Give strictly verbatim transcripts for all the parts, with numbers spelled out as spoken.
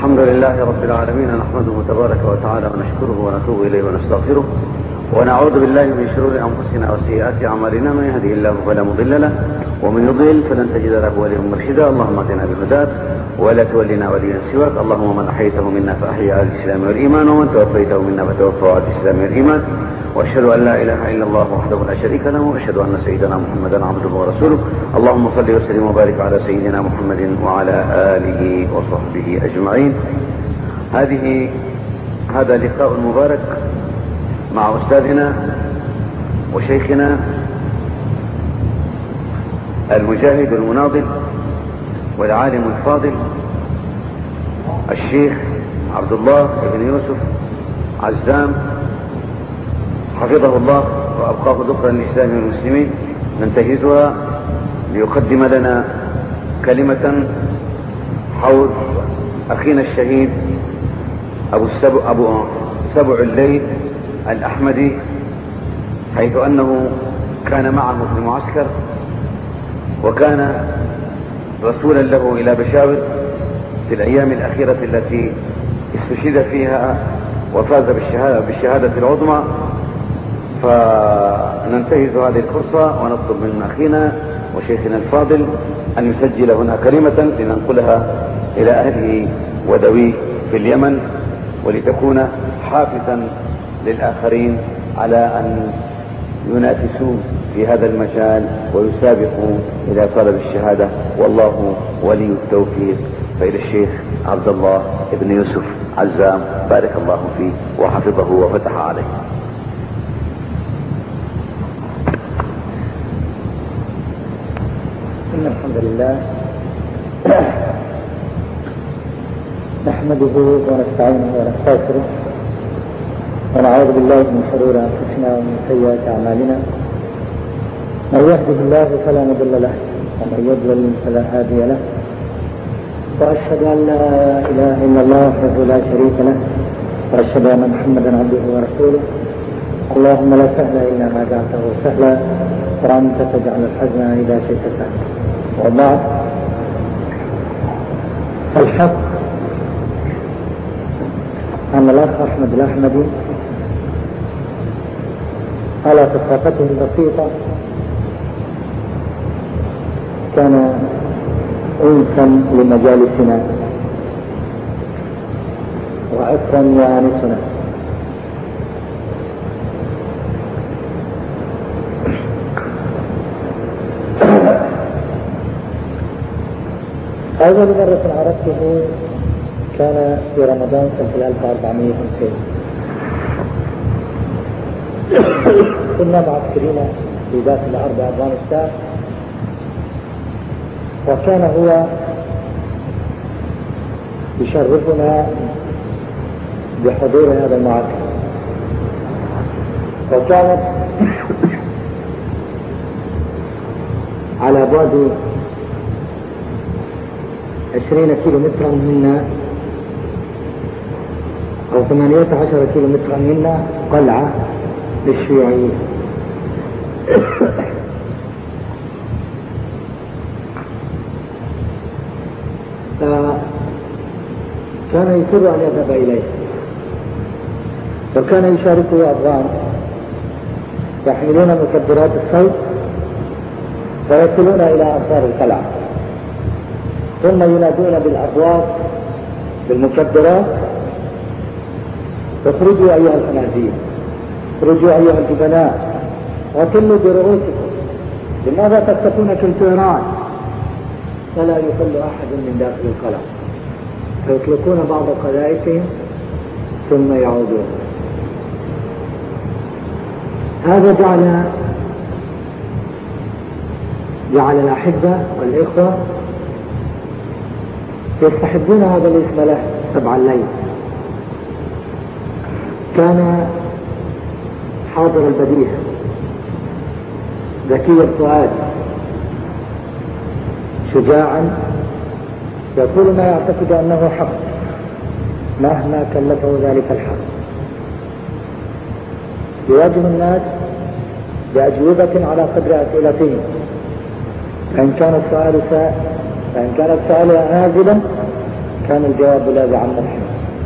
الحمد لله رب العالمين، نحمده تبارك وتعالى ونشكره ونتوب إليه ونستغفره ونعوذ بالله من شرور أنفسنا وسيئات أعمالنا، من يهده الله فلا مضل له ومن يضلل فلن تجد له وليا مرشدا. اللهم اهدنا بهداك ولا تولنا وليا سواك. اللهم من أحييته منا فأحيي على الإسلام والإيمان، ومن توفيته منا فتوفى على الإسلام والإيمان. وأشهد أن لا إله إلا الله وحده لا شريك له، وأشهد أن سيدنا محمدا عبده ورسوله. اللهم صل وسلم وبارك على سيدنا محمد وعلى آله وصحبه أجمعين. هذه هذا لقاء مبارك مع أستاذنا وشيخنا المجاهد المناضل والعالم الفاضل الشيخ عبد الله بن يوسف عزام، حفظه الله وأبقاه ذكرا للإسلام والمسلمين. ننتهزها ليقدم لنا كلمة حول أخينا الشهيد أبو السبع, أبو سبع الليل الأحمدي، حيث أنه كان معه في المعسكر، وكان رسولا له إلى بشاور في الأيام الأخيرة التي استشهد فيها وفاز بالشهادة, بالشهادة العظمى. فننتهز هذه الفرصة ونطلب من أخينا وشيخنا الفاضل أن يسجل هنا كلمة لننقلها إلى أهله وذويه في اليمن، ولتكون حافزا للآخرين على أن ينافسوا في هذا المجال ويسابقوا إلى طلب الشهادة، والله ولي التوفيق. فإلى الشيخ عبد الله بن يوسف عزام، بارك الله فيه وحفظه وفتح عليه. إن الحمد لله نحمده ونستعينه ونستغفره ونعوذ بالله من شرور أنفسنا ومن سيئات أعمالنا. من يهده الله فلا مضل له ومن يضلل فلا هادي له، وأشهد أن لا إله إلا الله وحده لا شريك له، وأشهد أن محمدا عبده ورسوله. اللهم لا سهل إلا ما جعلته سهلا، وأنت تجعل الحزن إذا شئت سهلا. وبعد، الحق أن الأخ أحمد الأحمدي على ثقافته البسيطة كان أنسا لمجالسنا وعطرا يانسنا. أول مرة عرفته كان في رمضان سنة ألف وأربعمائة وخمسين، كنا معسكرين في ذات الأرض أفغانستان، وكان هو يشرفنا بحضور هذا المعسكر. وكانت على بعد عشرين كيلو مترا منا أو ثمانية عشر كيلو مترا منا قلعة للشيوعيين. كان يسر أن يذهب إليه، وكان يشاركه أفغان يحملون مخدرات الصوت ويصلون إلى أنصار القلعة، ثم ينادون بالأصوات بالمخدرات: اخرجوا أيها الخنازير، اخرجوا أيها الجبناء، وكلوا برؤوسكم، لماذا تختفون كالفئران؟ فلا يخل أحد من داخل القلعة، فيطلقون بعض قذائفهم ثم يعودون. هذا جعل جعل الأحبة والإخوة يستحبون هذا الاسم له، سبع الليل. كان حاضر البديهة، ذكي الفؤاد، شجاعا، يقول ما يعتقد أنه حق مهما كلفه ذلك الحق. يواجه الناس بأجوبة على قدر أسئلتهم، فإن كان السؤال فإن كان السؤال نازلا كان الجواب لا بعم الحين.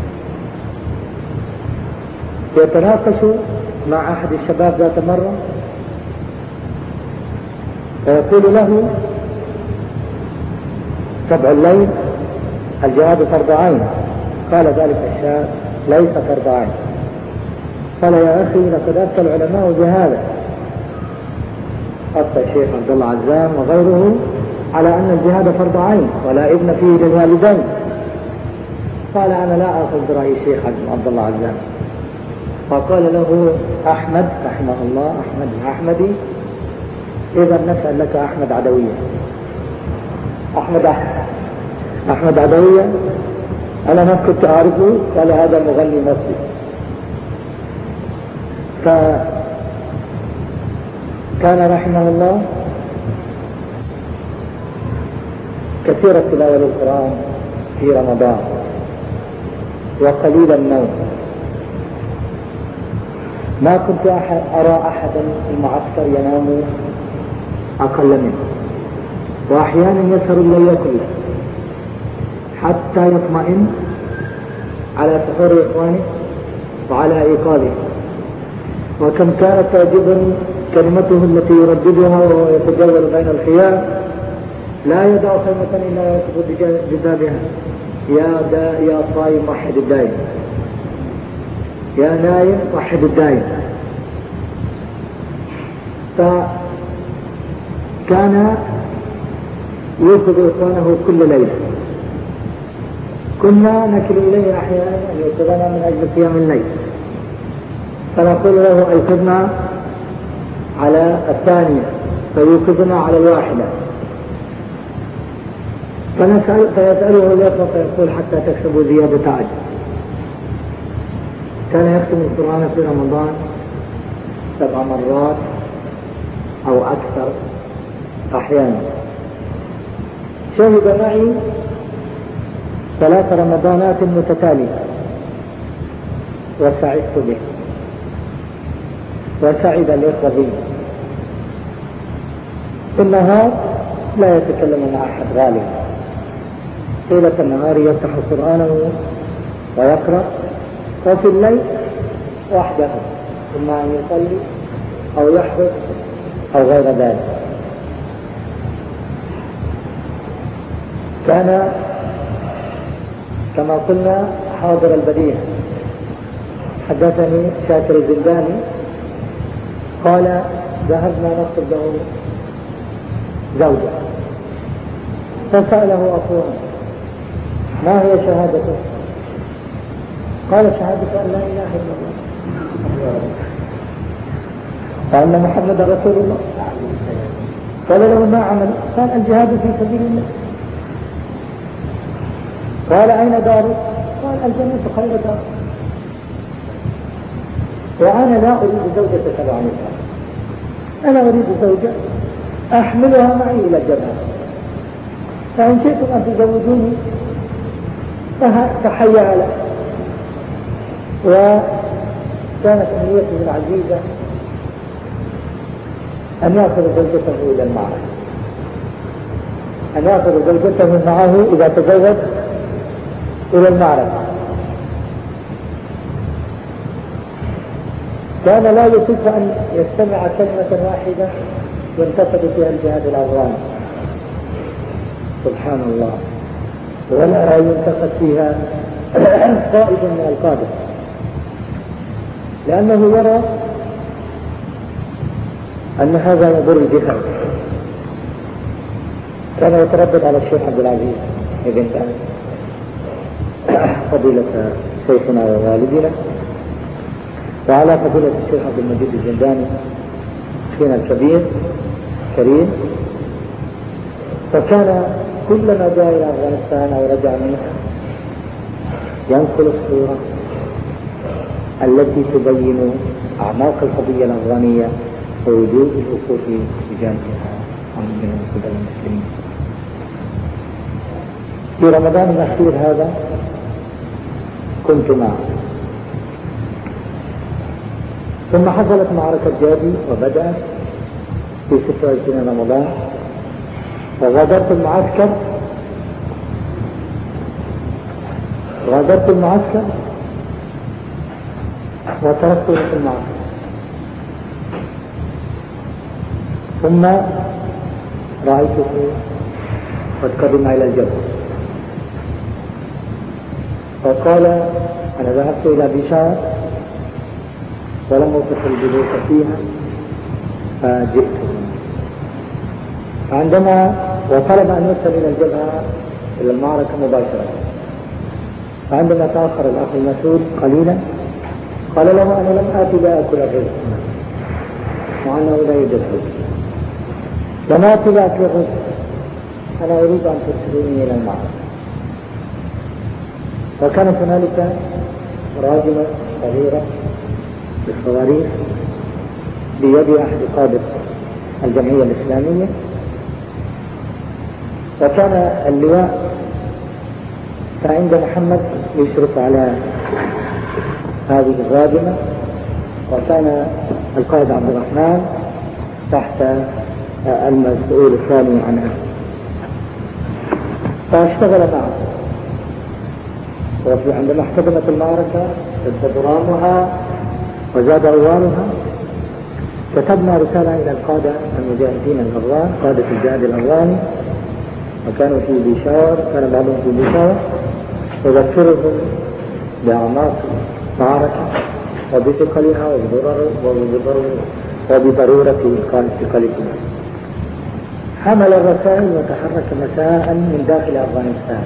يتناقش مع أحد الشباب ذات مرة فيقول له سبع الليل الجهاد فرض عين. قال ذلك الشاب ليس فرض عين. قال يا أخي لقد أفتى العلماء بهذا، أفتى الشيخ عبد الله عزام وغيره على أن الجهاد فرض عين ولا ابن فيه للوالدين. قال أنا لا أخذ برأي الشيخ عبد الله عزام. فقال له أحمد رحمه الله أحمد الأحمدي إذا نسأل لك أحمد عدوية. أحمد أحمد أحمد عدوية أنا ما كنت أعرفه. قال هذا مغني مصري. فكان رحمه الله كثير التلاوة للقرآن في رمضان وقليل النوم. ما كنت أحد أرى أحدا في المعسكر ينام أقل منه، وأحيانا يسهر الليل كله حتى يطمئن على سحور إخوانه وعلى إيقاظه. وكم كانت تعجبني كلمته التي يرددها وهو يتجول بين الخيام لا يدع خيمة إلا يكتب بجذابها يا دا يا صايم وحد الدايم، يا نايم وحد الدايم. فكان يوقظ إخوانه كل ليلة. كنا نكل إليه أحيانا أن يوقظنا من أجل قيام الليل، فنقول له أيقظنا على الثانية فيوقظنا على الواحدة، فنسأل فيسأله اليقظة فيقول حتى تكسبوا زيادة أجر. كان يختم القرآن في رمضان سبع مرات أو أكثر أحيانا. شهد معي ثلاث رمضانات متتالية وسعدت به وسعد الإخوة به. في النهار لا يتكلم مع أحد غالبا، طيلة النهار يفتح قرآنه ويقرأ، وفي الليل وحده إما أن يصلي أو يحفظ أو غير ذلك. كان كما قلنا حاضر البديهة. حدثني شاكر الزنداني قال ذهبنا نطلب له زوجة فسأله أخوه ما هي شهادته؟ قال شهادة أن لا إله إلا الله وأن محمد رسول الله. قال له ما عمل؟ قال الجهاد في سبيل الله. قال أين داره؟ قال الجنة خير دار. وأنا لا أريد زوجة سبع نساء، أنا أريد زوجة أحملها معي إلى الجنة، فإن شئتم أن تزوجوني فحيا له. وكانت أمنيته العزيزة أن يأخذ زوجته إلى المعركة، أن يأخذ زوجته معه إذا تزوج إلى المعركة. كان لا يصف أن يستمع كلمة واحدة ينتقد فيها الجهاد الأفغاني سبحان الله، ولا ينتقد فيها قائد من القادة، لأنه يرى أن هذا يضر الجهاد. كان يتردد على الشيخ عبد العزيز بن باز فضيلة شيخنا ووالدنا، وعلى فضيلة الشيخ عبد المجيد الزنداني أخينا الكبير كريم. فكان كلما جاء إلى أفغانستان أو رجع منها ينقل الصورة التي تبين أعماق القضية الأفغانية ووجوب الوقوف بجانبها من قبل المسلمين. في رمضان الأخير هذا كنت معه، ثم حصلت معركة جابي وبدأت في ستة وعشرين رمضان، وغادرت المعسكر غادرت المعسكر وتركته في المعسكر، ثم رأيته قد قدم إلى الجبل فقال أنا ذهبت إلى بشار ولم أتصل الجلوس فيها فجئت. عندما وطلب أن يوصل إلى الجبهة إلى المعركة مباشرة، فعندما تأخر الأخ المسؤول قليلا قال له أنا لم آتي لأكل الرزق مع أنه لا يوجد رزق، لم آتي لأكل الرزق، أنا أريد أن ترسلوني إلى المعركة. وكانت هنالك راجمة صغيرة بالصواريخ بيد أحد قادة الجمعية الإسلامية، وكان اللواء فعند محمد يشرف على هذه الراجمة، وكان القائد عبد الرحمن تحت المسؤول الثاني عنها، فاشتغل معه. وعندما احتدمت المعركة اشتد ضرامها وزاد عوانها، كتبنا رسالة إلى القادة المجاهدين الأفغان، قادة الجهاد الأفغاني، وكانوا في بيشاور، كان بعضهم في بيشاور، يذكرهم بأعماق المعركة وبثقلها وبضرورة إلقاء ثقلها. حمل الرسائل وتحرك مساء من داخل أفغانستان،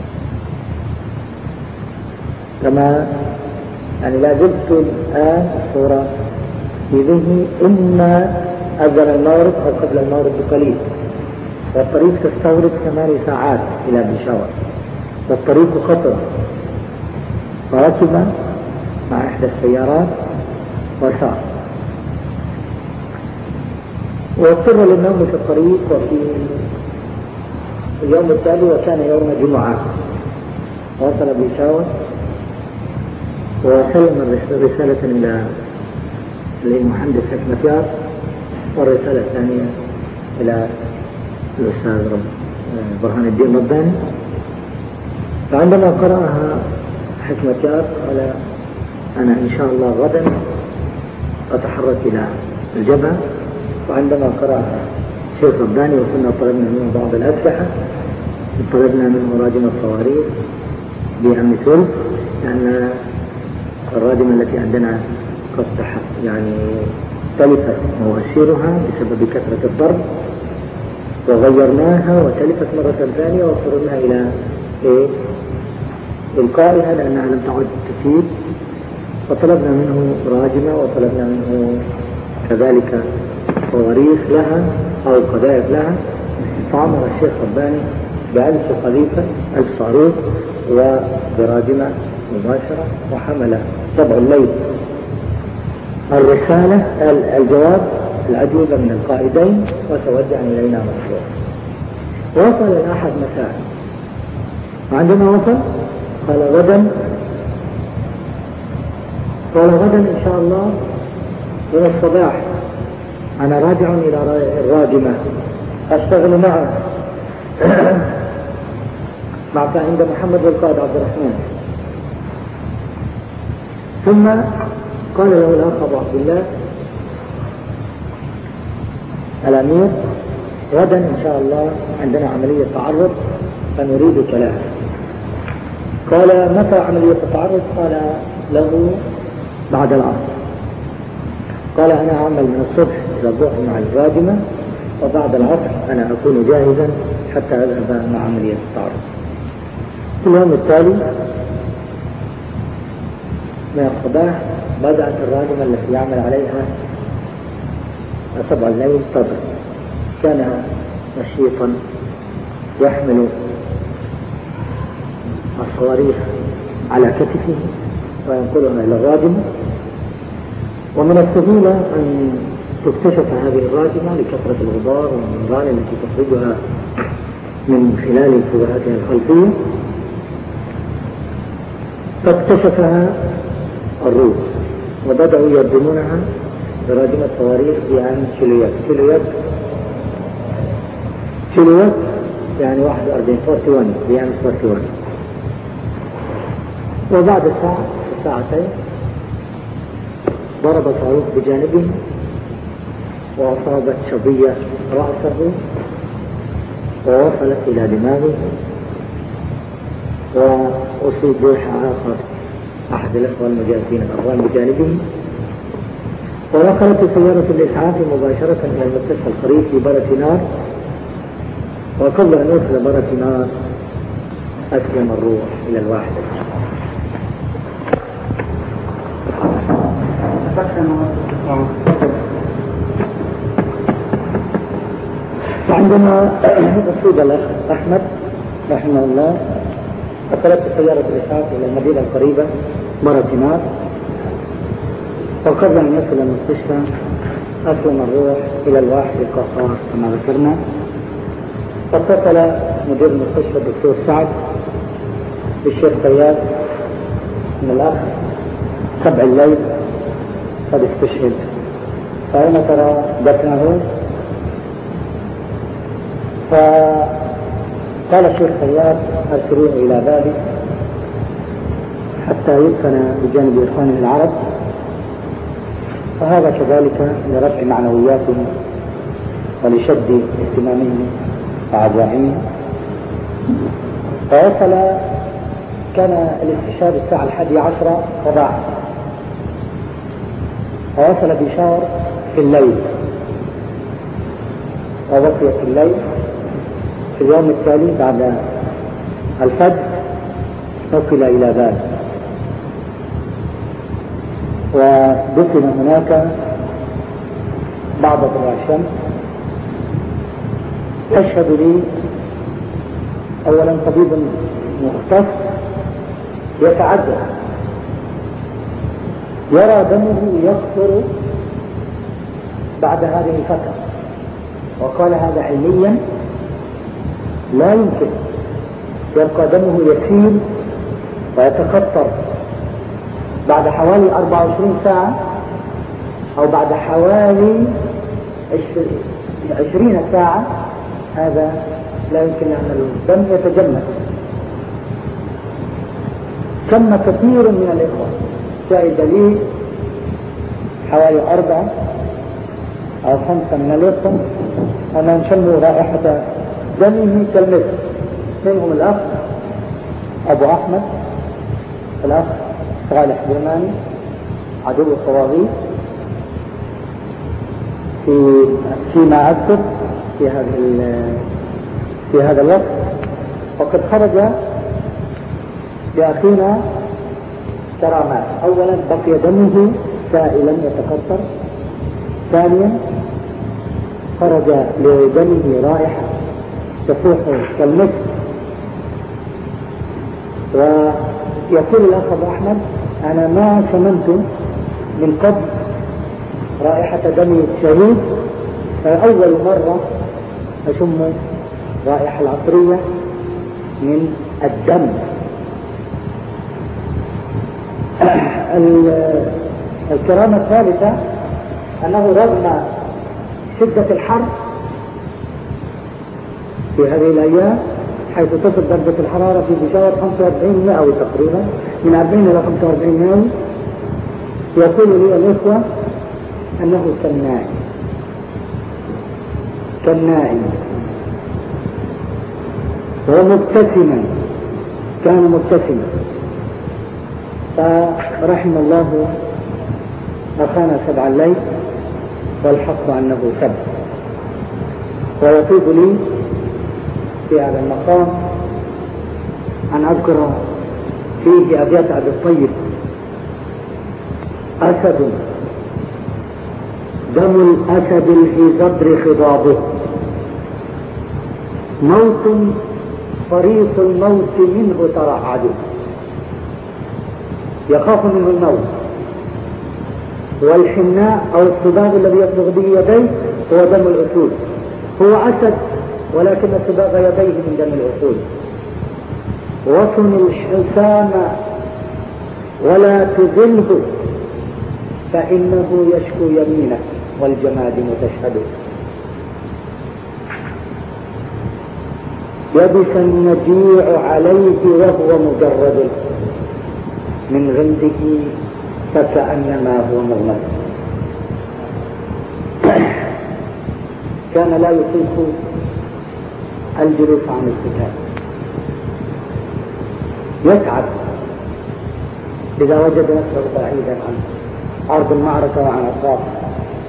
كما يعني لا زلت الآن الصورة في ذهني، إما أذن المغرب أو قبل المغرب بقليل، والطريق تستغرق ثماني ساعات إلى بيشاور، والطريق خطر، فركب مع إحدى السيارات وسار، واضطر للنوم في الطريق. وفي اليوم التالي وكان يوم جمعة وصل بيشاور وسلم رسالة إلى المهندس حكمتيار، والرسالة الثانية إلى الأستاذ برهان الدين رباني. فعندما قرأها حكمتيار قال أنا إن شاء الله غدا أتحرك إلى الجبهة. وعندما قرأها الشيخ رباني وكنا طلبنا منه بعض الأسلحة، طلبنا منه راجم الصواريخ بأم ثلث، لأن الراجمة التي عندنا قد يعني تلفت مواسيرها بسبب كثرة الضرب، وغيرناها وتلفت مرة ثانية واضطررنا إلى إيه؟ إلقائها لأنها لم تعد تفيد، فطلبنا منه راجمة وطلبنا منه كذلك صواريخ لها أو قذائف لها. فأمر الشيخ رباني بألف قذيفة ألف صاروخ وبراجمة مباشرة، وحمل طبع الليل الرسالة الجواب العجوبة من القائدين وتوجه إلينا مشروع. وصل الأحد مساء، وعندما وصل قال غدا قال غدا إن شاء الله من الصباح أنا راجع إلى الراجمة أشتغل معه معك عند محمد والقائد عبد الرحمن. ثم قال له الأخ أبو عبد الله الأمير غدا إن شاء الله عندنا عملية تعرض فنريدك لها. قال متى عملية التعرض؟ قال له بعد العصر. قال أنا أعمل من الصبح إلى الظهر مع الراجمة، وبعد العصر أنا أكون جاهزا حتى أذهب مع عملية التعرض. في اليوم التالي من الصباح بدأت الراجمة التي يعمل عليها سبع الليل تضرب. كان نشيطا يحمل الصواريخ على كتفه وينقلها إلى الراجمة. ومن السهولة أن تكتشف هذه الراجمة لكثرة الغبار والنيران التي تخرجها من خلال فتحاتها الخلفية، فاكتشفها الروس وبدأوا يردمونها براجمة صواريخ بأعلى كيلويات. كيلويات كيلويات يعني واحد وأربعين فورتي وان بأعلى فورتي وان. وبعد ساعة ساعتين ضرب صاروخ بجانبه وأصابت شظية رأسه ووصلت إلى دماغه، وأصيب جرح آخر أحد الأخوة المجاهدين الأفغان بجانبه، ونقلت سيارة الإسعاف مباشرة إلى المستشفى القريب في برتنار. وقبل أن يوصل برتنار أسلم الروح إلى الواحدة. وعندما أصيب الأخ أحمد رحمه الله أقلت سيارة الإسعاف إلى المدينة القريبة برتنار، وقبل أن يصل المستشفى أسلم الروح إلى الواحد القهار كما ذكرنا. فاتصل مدير المستشفى الدكتور سعد بالشيخ فياض من الأخ سبع الليل قد استشهد، فأين ترى دفنه؟ فقال الشيخ فياض أرسلوه إلى بابي حتى يدفن بجانب إخوانه العرب، فهذا كذلك لرفع معنوياتهم ولشد اهتمامهم وعزائمهم. فوصل، كان الاستشهاد الساعة الحادية عشرة صباحا، فوصل بشار في الليل، وبقي في الليل. في اليوم التالي بعد الفجر نقل إلى باب ودفن هناك بعد طلوع الشمس. تشهد لي أولا طبيب مختص يتعجب، يرى دمه يقطر بعد هذه الفترة، وقال هذا علميا لا يمكن، يبقى دمه يسيل ويتقطر بعد حوالي أربعة وعشرين ساعة أو بعد حوالي عشرين ساعة، هذا لا يمكن أن الدم يتجمد. ثم كثير من الإخوة شاهد لي حوالي أربعة أو خمسة من الإخوة أنهم شموا رائحة دمه كالمسك، منهم الأخ أبو أحمد، الأخ صالح برماني عدو الطواغيت في فيما أذكر في هذا في هذا الوقت. وقد خرج لأخينا كرامات، أولا بقي دمه سائلا يتقطر، ثانيا خرج لدمه رائحة تفوح كالمسك. ويقول الأخ أبو أحمد أنا ما شممت من قبل رائحة دم الشهيد، فأول مرة أشم رائحة العطرية من الدم. الكرامة الثالثة أنه رغم شدة الحر في هذه الأيام، حيث تصل درجة الحرارة في بشار خمسة وأربعين مئوي تقريبا، من أربعين إلى خمسة وأربعين مئوي، يقول لي الإخوة أنه كالنائم كالنائم ومبتسما، كان مبتسما. فرحم الله أخانا سبع الليل والحق أنه سبع. ويطيب لي في هذا المقام أن أذكر فيه أبيات أبي الطيب: أسد دم الأسد في صدر خضابه، موت طريق الموت منه ترعده. يخاف منه الموت، والحناء أو الصباغ الذي يصبغ به يديه هو دم الأسود. هو أسد ولكن صباغ يديه من دم الأسود. وصن الحسام ولا تذله فإنه يشكو يمينه والجمادم تشهده. يبس النجيع عليه وهو مجرد، من غمده فكأنما هو مغمض. كان لا يطيق الجلوس عن الكتاب، يتعب إذا وجد نفسه بعيدا عن أرض المعركة وعن أطرافها.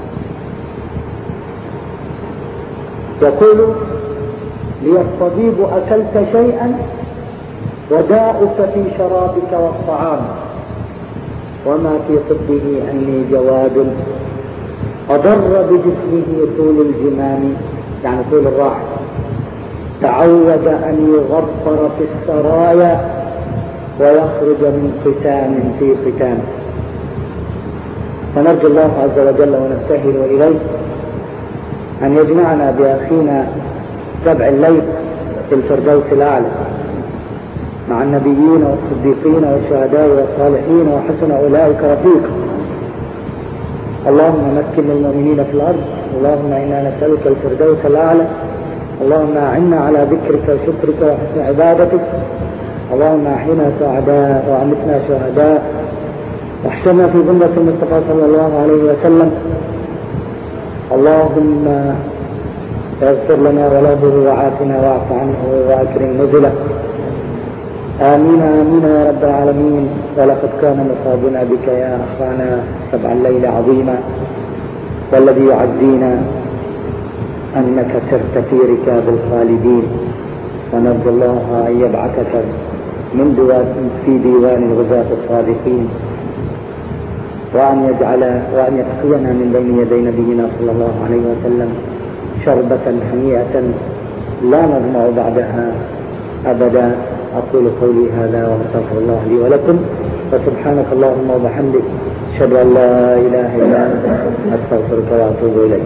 يقول لي الطبيب أكلت شيئا وداؤك في شرابك والطعام، وما في طبه أني جواد أضر بجسمه طول الجمام، يعني طول الراحة، تعود أن يغفر في السرايا ويخرج من قتام في قتام. فنرجو الله عز وجل ونبتهل إليه أن يجمعنا بأخينا سبع الليل في الفردوس الأعلى مع النبيين والصديقين والشهداء والصالحين وحسن أولئك رفيقا. اللهم مكن للمؤمنين في الأرض، اللهم إنا نسألك الفردوس الأعلى، اللهم أعنا على ذكرك وشكرك وحسن عبادتك، اللهم أحينا سعداء وأمتنا شهداء، واحشرنا في ذمة المصطفى صلى الله عليه وسلم. اللهم اغفر لنا وله وعافنا واعف عنه واكرم نزله. آمين آمين يا رب العالمين. ولقد كان مصابنا بك يا أخانا سبع الليل عظيما، والذي يعزينا أنك سرت في ركاب الخالدين، ونرجو الله أن يبعثك من ديوان في ديوان الغزاة الصادقين، وأن يجعل وأن يسقينا من بين يدي نبينا صلى الله عليه وسلم شربة هنيئة لا نظمأ بعدها أبدا. أقول قولي هذا وأستغفر الله لي ولكم، وسبحانك اللهم وبحمدك، أشهد أن لا إله إلا أنت، أستغفرك وأتوب إليك.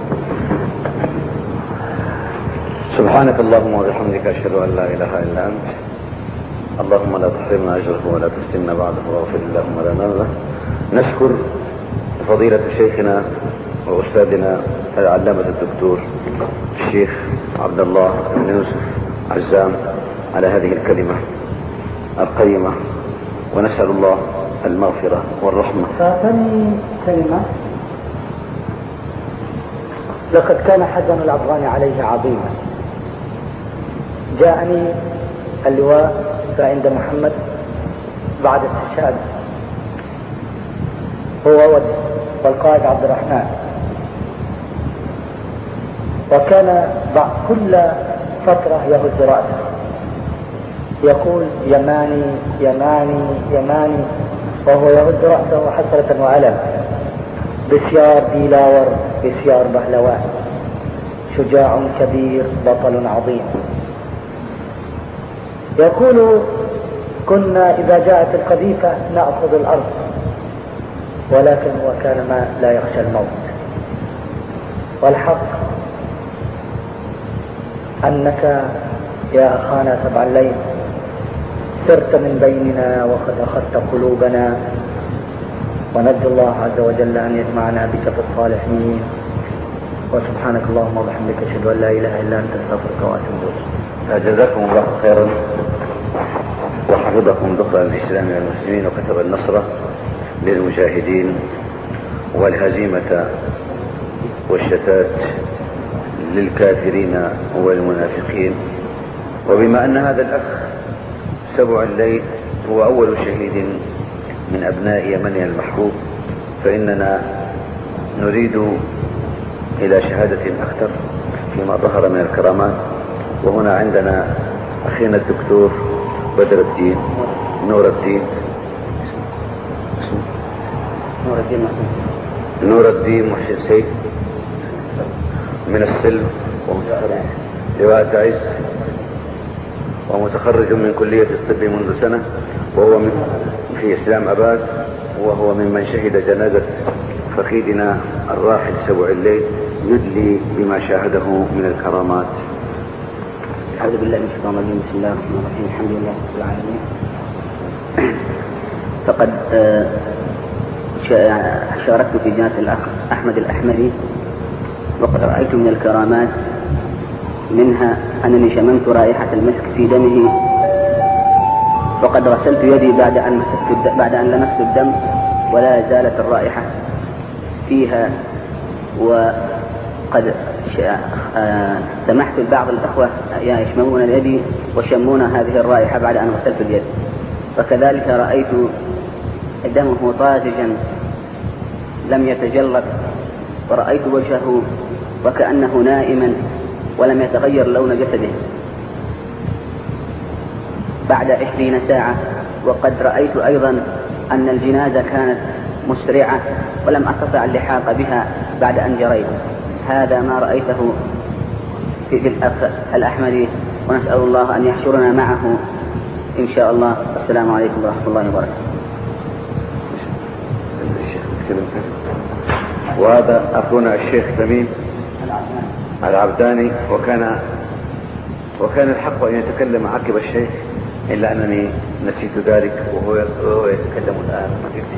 سبحانك اللهم وبحمدك، أشهد أن لا إله إلا أنت. اللهم لا تحرمنا أجره ولا تفتنا بعده، واغفر اللهم لنا له. نشكر فضيلة شيخنا وأستاذنا العلامة الدكتور الشيخ عبد الله بن يوسف عزام على هذه الكلمة القيمة، ونسأل الله المغفرة والرحمة. فثاني كلمة: لقد كان حزن الأفغان عليه عظيما. جاءني اللواء فعند محمد بعد استشهاد هو والقائد عبد الرحمن، وكان كل فترة يهز رأسه يقول يماني يماني يماني، وهو يهز رأسه حسرة وألم. بسيار ديلاور بسيار بهلوان، شجاع كبير بطل عظيم. يقول كنا إذا جاءت القذيفة نأخذ الأرض، ولكن هو كان ما لا يخشى الموت. والحق أنك يا أخانا سبع الليل سرت من بيننا وقد أخذت قلوبنا، ونرجو الله عز وجل أن يجمعنا بك في الصالحين. وسبحانك اللهم وبحمدك، أشهد أن لا إله إلا أنت، أستغفرك وأتوب إليك. جزاكم الله خيرا وحفظكم دخل الإسلام والمسلمين، وكتب النصر للمجاهدين والهزيمة والشتات للكافرين والمنافقين. وبما أن هذا الأخ سبع الليل هو أول شهيد من أبناء يمنها المحبوب، فإننا نريد إلى شهادة أكثر فيما ظهر من الكرامات. وهنا عندنا أخينا الدكتور بدر الدين نور الدين نور الدين نور الدين محسن سيد من السلم، لواء عز، ومتخرج من كلية الطب منذ سنة، وهو من في إسلام أباد، وهو ممن شهد جنازة فخيدنا الراحل سبع الليل، يدلي بما شاهده من الكرامات. أعوذ بالله من الشيطان الرجيم. بسم الله الرحمن الرحيم. الحمد لله رب العالمين. فقد شاركت في جنازة الأخ أحمد الأحمدي، وقد رأيت من الكرامات منها أنني شممت رائحة المسك في دمه وقد غسلت يدي بعد أن مسكت بعد أن لمست الدم ولا زالت الرائحة فيها، وقد سمحت لبعض الأخوة يشمون اليد وشمون هذه الرائحة بعد أن غسلت اليد. وكذلك رأيت دمه طازجا لم يتجلط، ورأيت وجهه وكأنه نائما ولم يتغير لون جسده بعد عشرين ساعة. وقد رأيت أيضا أن الجنازة كانت مسرعة ولم أستطع اللحاق بها بعد أن جريت. هذا ما رأيته في الأخ الأحمدي، ونسأل الله أن يحشرنا معه إن شاء الله. السلام عليكم ورحمة الله وبركاته. وهذا أخونا الشيخ تميم العبداني، وكان وكان الحق أن يتكلم عقب الشيخ إلا أنني نسيت ذلك وهو وهو يتكلم الآن.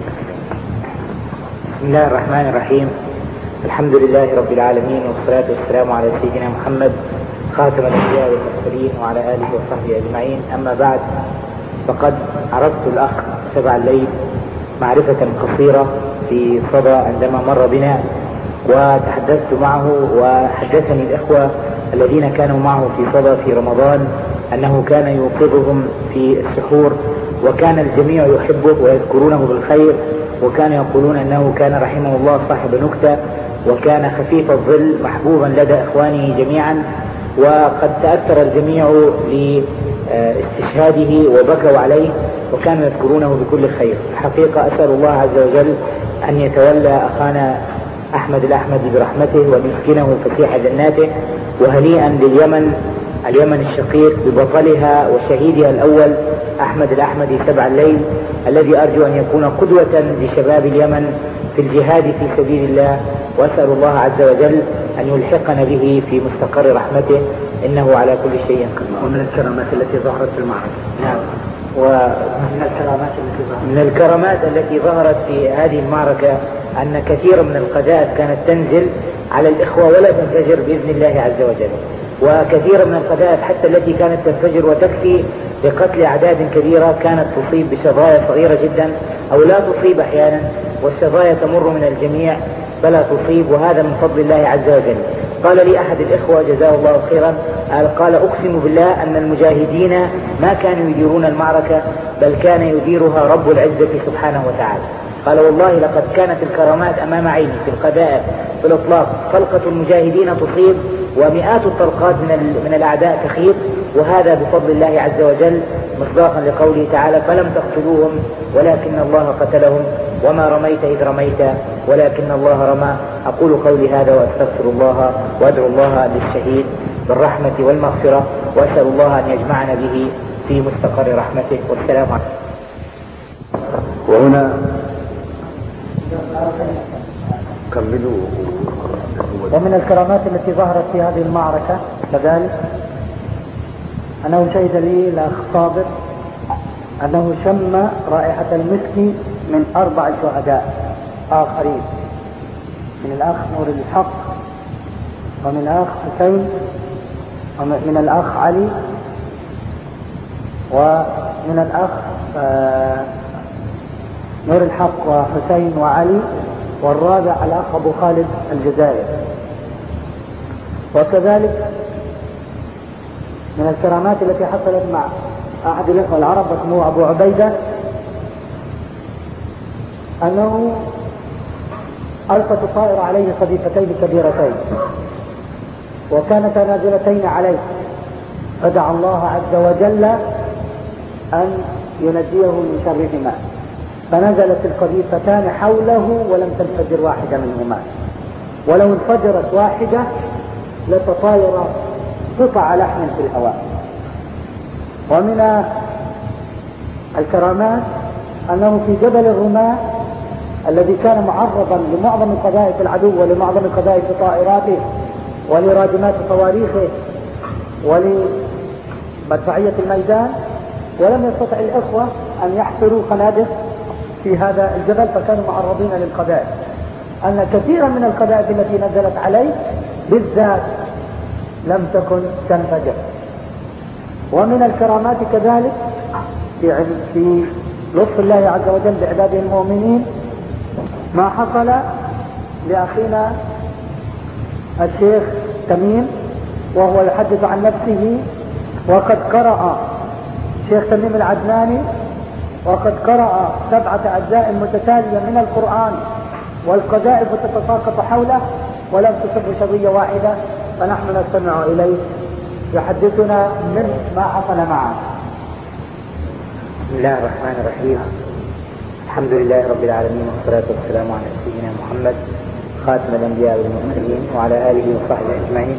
بسم الله الرحمن الرحيم. الحمد لله رب العالمين، والصلاة والسلام على سيدنا محمد خاتم الأنبياء والمرسلين وعلى آله وصحبه أجمعين. أما بعد، فقد عرفت الأخ سبع الليل معرفة قصيرة في صدى عندما مر بنا، وتحدثت معه وحدثني الإخوة الذين كانوا معه في صدى في رمضان أنه كان يوقظهم في السحور، وكان الجميع يحبه ويذكرونه بالخير، وكان يقولون أنه كان رحمه الله صاحب نكتة، وكان خفيف الظل محبوبا لدى إخوانه جميعا. وقد تأثر الجميع لاستشهاده وبكوا عليه، وكانوا يذكرونه بكل خير. الحقيقة أسأل الله عز وجل أن يتولى أخانا أحمد الأحمدي برحمته وأن يسكنه فسيح جناته، وهنيئا لليمن اليمن الشقيق ببطلها وشهيدها الأول أحمد الأحمدي سبع الليل، الذي أرجو أن يكون قدوة لشباب اليمن في الجهاد في سبيل الله. وأسأل الله عز وجل أن يلحقنا به في مستقر رحمته، إنه على كل شيء قدير. ومن الكرامات التي ظهرت في المعركة. نعم. ومن الكرامات التي ظهرت من الكرامات التي ظهرت في هذه المعركة أن كثير من القذائف كانت تنزل على الإخوة ولا تنفجر بإذن الله عز وجل، وكثير من القذائف حتى التي كانت تنفجر وتكفي لقتل أعداد كبيرة كانت تصيب بشظايا صغيرة جدا أو لا تصيب أحيانا، والشظايا تمر من الجميع فلا تصيب، وهذا من فضل الله عز وجل. قال لي أحد الإخوة جزاه الله خيرا، قال أقسم بالله أن المجاهدين ما كانوا يديرون المعركة، بل كان يديرها رب العزة سبحانه وتعالى. قال والله لقد كانت الكرامات أمام عيني في القذائف في الإطلاق، طلقة المجاهدين تصيب ومئات الطلقات من, من الأعداء تخيط، وهذا بفضل الله عز وجل، مصداقا لقوله تعالى فلم تقتلوهم ولكن الله قتلهم وما رميت إذ رميت ولكن الله رمى. أقول قولي هذا وأستغفر الله وأدعو الله للشهيد بالرحمة والمغفرة، وأسأل الله أن يجمعنا به في مستقر رحمته. والسلام عليكم. وهنا كملوا. ومن الكرامات التي ظهرت في هذه المعركة كذلك أنه شهد لي الأخ صابر أنه شم رائحة المسك من أربع شهداء آخرين، من الأخ نور الحق، ومن الأخ حسين، ومن الأخ علي، ومن الأخ نور الحق وحسين وعلي، والرابع الأخ أبو خالد الجزائر. وكذلك من الكرامات التي حصلت مع أحد الإخوة العرب اسمه أبو عبيدة أنه ألقت الطائر عليه قذيفتين كبيرتين وكانتا نازلتين عليه، فدعا الله عز وجل أن ينجيه من شرهما، فنزلت القذيفتان حوله ولم تنفجر واحدة منهما، ولو انفجرت واحدة لتطاير قطع لحم في الهواء. ومن الكرامات أنه في جبل الرماة الذي كان معرضا لمعظم قذائف العدو ولمعظم قذائف طائراته ولراجمات صواريخه ولمدفعية الميدان، ولم يستطع الإخوة أن يحفروا خنادق في هذا الجبل، فكانوا معرضين للقذائف، أن كثيرا من القذائف التي نزلت عليه بالذات لم تكن تنفجر. ومن الكرامات كذلك في في لطف الله عز وجل بعباده المؤمنين ما حصل لأخينا الشيخ تميم وهو يحدث عن نفسه وقد قرأ الشيخ تميم العدناني وقد قرأ سبعة أجزاء متتالية من القرآن والقذائف تتساقط حوله ولم تصب شظية واحدة، فنحن نستمع إليه يحدثنا من ما حصل معه. بسم الله الرحمن الرحيم. الحمد لله رب العالمين، والصلاة والسلام على سيدنا محمد خاتم الأنبياء والمرسلين وعلى آله وصحبه أجمعين.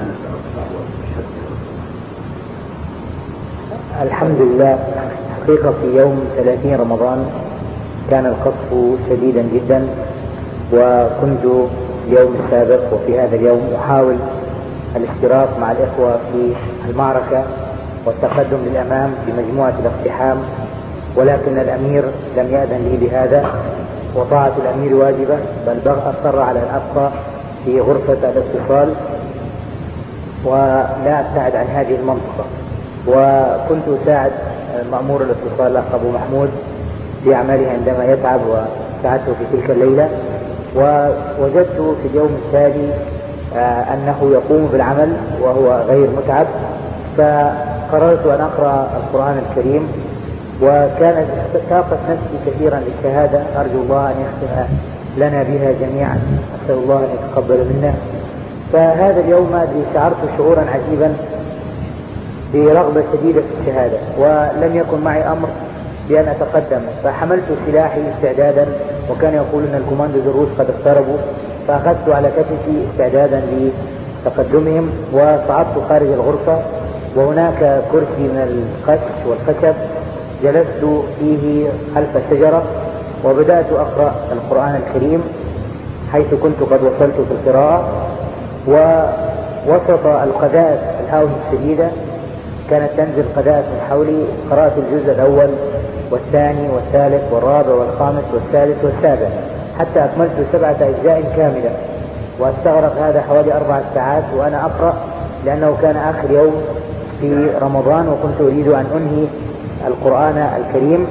الحمد لله. حقيقة في يوم ثلاثين رمضان كان القصف شديدا جدا، وكنت اليوم السابق وفي هذا اليوم أحاول الاشتراك مع الإخوة في المعركة والتقدم للأمام بمجموعة الاقتحام، ولكن الأمير لم يأذن لي بهذا، وطاعة الأمير واجبة، بل أصر على أن أبقى في غرفة الاتصال ولا أبتعد عن هذه المنطقة. وكنت أساعد مأمور الاتصال الأخ أبو محمود في أعماله عندما يتعب، وساعدته في تلك الليلة. ووجدت في اليوم التالي أنه يقوم بالعمل وهو غير متعب، فقررت أن أقرأ القرآن الكريم، وكانت ساقت نفسي كثيرا للشهادة، أرجو الله أن يختم لنا بها جميعا، أسأل الله أن يتقبل منا. فهذا اليوم شعرت شعورا عجيبا برغبة شديدة في الشهادة، ولم يكن معي أمر بأن أتقدم، فحملت سلاحي استعدادا، وكان يقول أن الكوماندو الروس قد اقتربوا، فأخذت على كتفي استعدادا لتقدمهم، وصعدت خارج الغرفة، وهناك كرسي من القش والخشب جلست فيه خلف الشجرة، وبدأت أقرأ القرآن الكريم حيث كنت قد وصلت في القراءة. ووسط القذائف الهاون الشديدة كانت تنزل قذائف من حولي، قرأت الجزء الأول والثاني والثالث والرابع والخامس والسادس والسابع حتى أكملت سبعة أجزاء كاملة، واستغرق هذا حوالي أربع ساعات وأنا أقرأ، لأنه كان آخر يوم في رمضان وكنت أريد أن أنهي القرآن الكريم.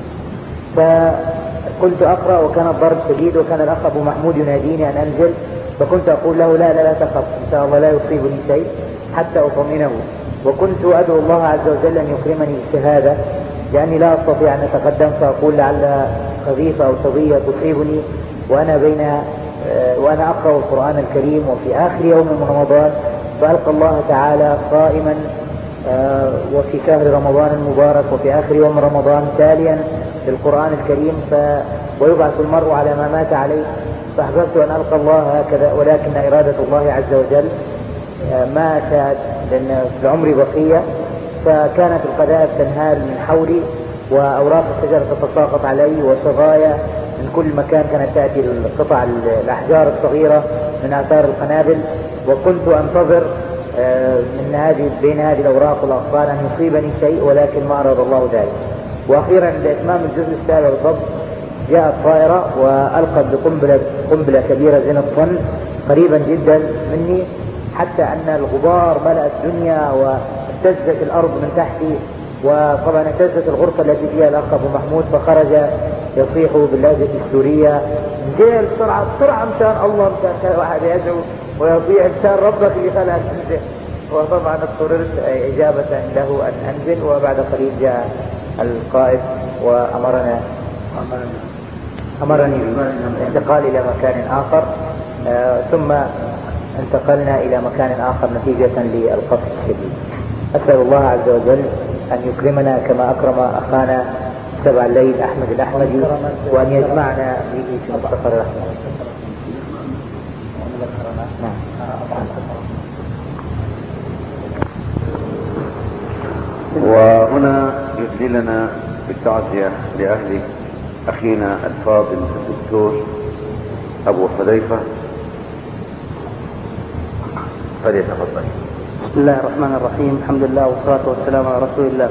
فكنت أقرأ وكان الضرب شديد، وكان الأخ أبو محمود يناديني أن أنزل، فكنت أقول له لا لا لا تخف، إن شاء الله لا يصيبني شيء، حتى أطمئنه. وكنت أدعو الله عز وجل أن يكرمني بالشهادة، لأني لا أستطيع أن أتقدم فأقول لعل خفيفة أو صبية تصيبني وأنا بين وأنا أقرأ القرآن الكريم وفي آخر يوم من رمضان، فألقى الله تعالى قائما وفي شهر رمضان المبارك وفي آخر يوم رمضان تاليا للقرآن الكريم، ف ويبعث المرء على ما مات عليه. فأحببت أن ألقى الله هكذا، ولكن إرادة الله عز وجل ما شاءت، لأن في العمر بقية، فكانت القذائف تنهال من حولي، وأوراق الشجرة تتساقط علي، وصغايا من كل مكان كانت تأتي القطع الأحجار الصغيرة من آثار القنابل، وكنت أنتظر من هذه بين هذه الأوراق والأغصان أن يصيبني شيء، ولكن ما أراد الله ذلك. وأخيرا عند إتمام الجزء السابع بالضبط جاءت طائرة وألقت بقنبلة قنبلة كبيرة زي الطن قريبا جدا مني، حتى أن الغبار ملأ الدنيا واهتزت الأرض من تحتي، وطبعا اهتزت الغرفة التي فيها الأخ أبو محمود، فخرج يصيح باللهجة السورية انزل بسرعة بسرعة مشان الله، مشان واحد يدعو ويطيع مشان ربك اللي خلقك تنزل. وطبعا اضطررت إجابة له أن أنزل، وبعد قليل جاء القائد وأمرنا أمرني بالانتقال إلى مكان آخر، آه ثم انتقلنا إلى مكان آخر نتيجة للقصف الشديد. أسأل الله عز وجل أن يكرمنا كما أكرم أخانا سبع الليل أحمد الأحمدي، وأن يجمعنا به في مستقر رحمه. وهنا يسدي لنا بالتعزية لأهل أخينا الفاضل الدكتور أبو حذيفة، فليتفضل. بسم الله الرحمن الرحيم، الحمد لله والصلاة والسلام على رسول الله.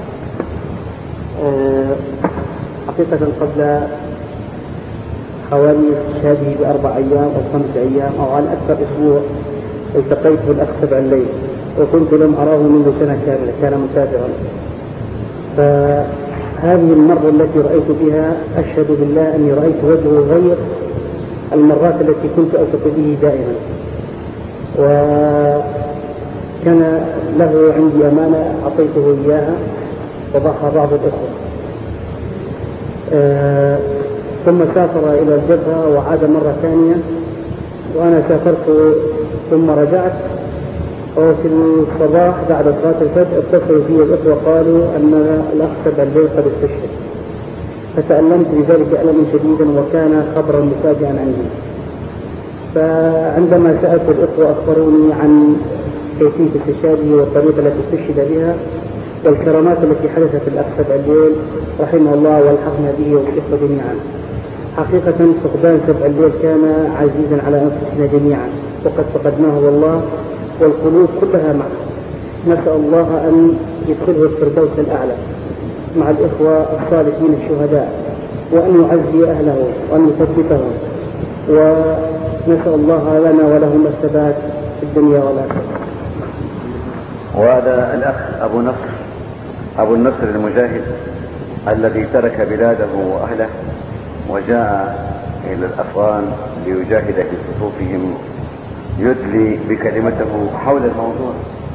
أه حقيقة قبل حوالي استشهاده بأربع أيام أو خمس أيام أو على أكثر أسبوع التقيت بالأخ سبع الليل، وكنت لم أراه منذ سنة كاملة، كان مسافرا. هذه المرة التي رأيت بها أشهد بالله أني رأيت وجهه غير المرات التي كنت أثق به دائما، وكان له عندي أمانة أعطيته إياها وضعها بعض الأخوة. آه ثم سافر إلى الجبهة وعاد مرة ثانية، وأنا سافرت ثم رجعت، وفي الصباح بعد صلاة الفجر اتصلوا بي الأخوة قالوا أن الأخ سبع الليل قد استشهد، فتألمت بذلك ألما شديدا وكان خبرا مفاجئا عندي. فعندما سألت الأخوة أخبروني عن كيفية استشهاده والطريقة التي استشهد بها والكرامات التي حدثت الأخ سبع الليل رحمه الله والحقنا به والإخوة جميعا. حقيقة فقدان سبع الليل كان عزيزا على أنفسنا جميعا، وقد فقدناه والله والقلوب كلها معه. نسأل الله أن يدخله الفردوس الأعلى مع الإخوة الصالحين الشهداء، وأن يعزي أهله وأن يثبتهم، ونسأل الله لنا ولهم الثبات في الدنيا والآخرة. وهذا الأخ أبو نصر أبو النصر المجاهد الذي ترك بلاده وأهله وجاء إلى الأفغان ليجاهد في صفوفهم يدلي بكلمته حول الموضوع.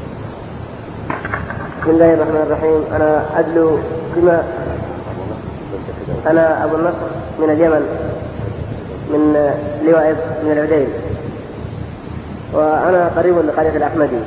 بسم الله الرحمن الرحيم. أنا أدلو بما أنا أبو النصر من اليمن، من لواء من العديل، وأنا قريب لقرية الأحمدي،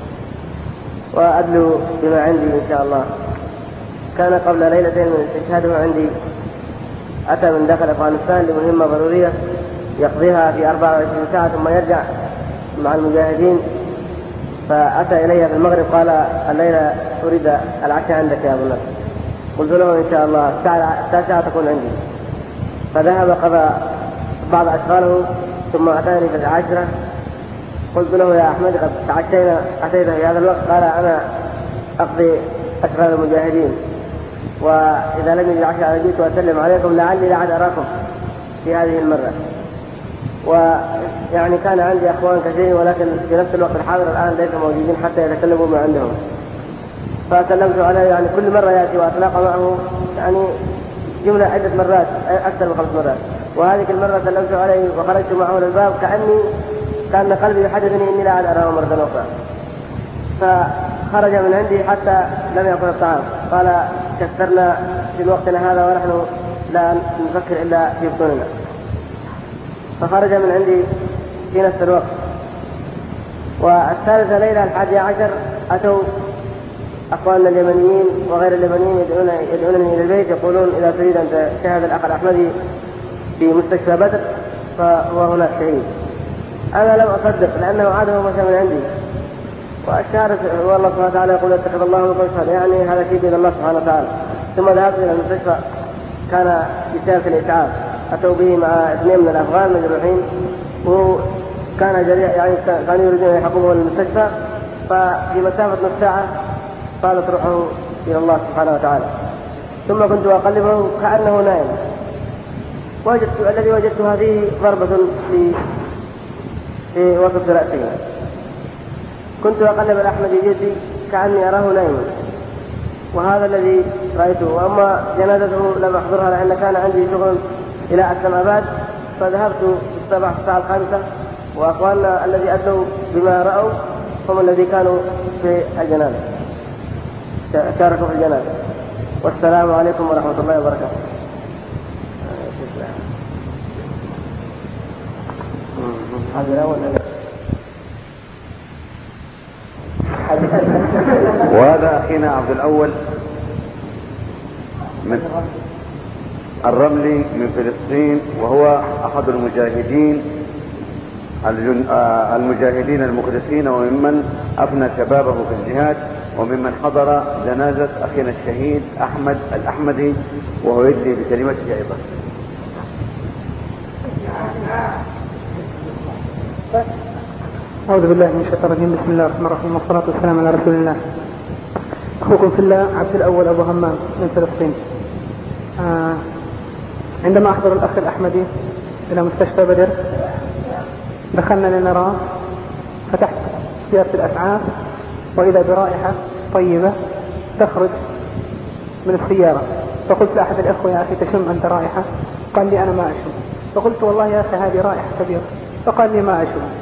وأدلو بما عندي إن شاء الله. كان قبل ليلتين من استشهاده عندي أتى من داخل أفغانستان لمهمة ضرورية يقضيها في أربعة وعشرين ساعة ثم يرجع مع المجاهدين، فأتى إلي في المغرب قال الليلة أريد العشاء عندك يا أبو النصر. قلت له إن شاء الله الساعة تكون عندي. فذهب قضى بعض أشغاله ثم أتاني في العاشرة. قلت له يا أحمد قد تعشينا أتيت في هذا الوقت؟ قال أنا أقضي أشغال المجاهدين، وإذا لم يجد العشاء جئت وأسلم عليكم لعلي لا أعد أراكم في هذه المرة. ويعني كان عندي أخوان كثير، ولكن في نفس الوقت الحاضر الآن ليس موجودين حتى يتكلموا ما عندهم. فسلمت عليه يعني كل مرة يأتي وأتلاقى معه يعني جملة عدة مرات أكثر من خمس مرات. وهذه المرة سلمت عليه وخرجت معه للباب كأني كان قلبي يحدثني إني لا أعد أراه مرة أخرى. فخرج من عندي حتى لم يأكل الطعام. قال كثرنا في وقتنا هذا ونحن لا نفكر إلا في بطوننا. فخرج من عندي في نفس الوقت. والثالثة ليلة الحادية عشر أتوا أخواننا اليمنيين وغير اليمنيين يدعون يدعونني إلى البيت، يقولون إذا تريد أن تشاهد الأخ الأحمدي في مستشفى بدر فهو هناك شهيد. أنا لم أصدق لأنه عاده مشى من عندي، والشارع والله سبحانه وتعالى يقول اتخذ الله من قوله، يعني هذا شيء بين الله سبحانه وتعالى. ثم ذهبت إلى المستشفى، كان بسبب الإسعاف، أتوا به مع اثنين من الأفغان مجروحين، وكان جريء يعني كانوا يريدون أن يحكموه للمستشفى. ففي مسافة نصف ساعة قالت روحه إلى الله سبحانه وتعالى. ثم كنت أقلبه كأنه نائم، وجدت الذي وجدتها فيه ضربة في في وسط رأسه. كنت أقلب الأحمدي بيدي كأني أراه نائما، وهذا الذي رأيته. وأما جنازته لم أحضرها لأن كان عندي شغل إلى السماء، فذهبت في السبع الساعة الخامسة، وأخواننا الذي أدوا بما رأوا هم الذي كانوا في الجنازة شاركوا في الجنازة. والسلام عليكم ورحمة الله وبركاته. وهذا أخينا عبد الأول من الرملي من فلسطين، وهو أحد المجاهدين المجاهدين المخلصين، وممن أفنى شبابه في الجهاد، وممن حضر جنازة أخينا الشهيد أحمد الأحمدي، وهو يدلي بكلمته أيضا. أعوذ بالله من الشيطان الرجيم. بسم الله الرحمن الرحيم، والصلاة والسلام على رسول الله. أخوكم في الله عبد الأول أبو همام من فلسطين. آه عندما أحضر الأخ الأحمدي إلى مستشفى بدر دخلنا لنراه، فتحت سيارة الأسعاف وإذا برائحة طيبة تخرج من السيارة فقلت لأحد الإخوة يا أخي تشم أنت رائحة؟ قال لي أنا ما أشم. فقلت والله يا أخي هذه رائحة كبيرة، فقال لي ما أشم.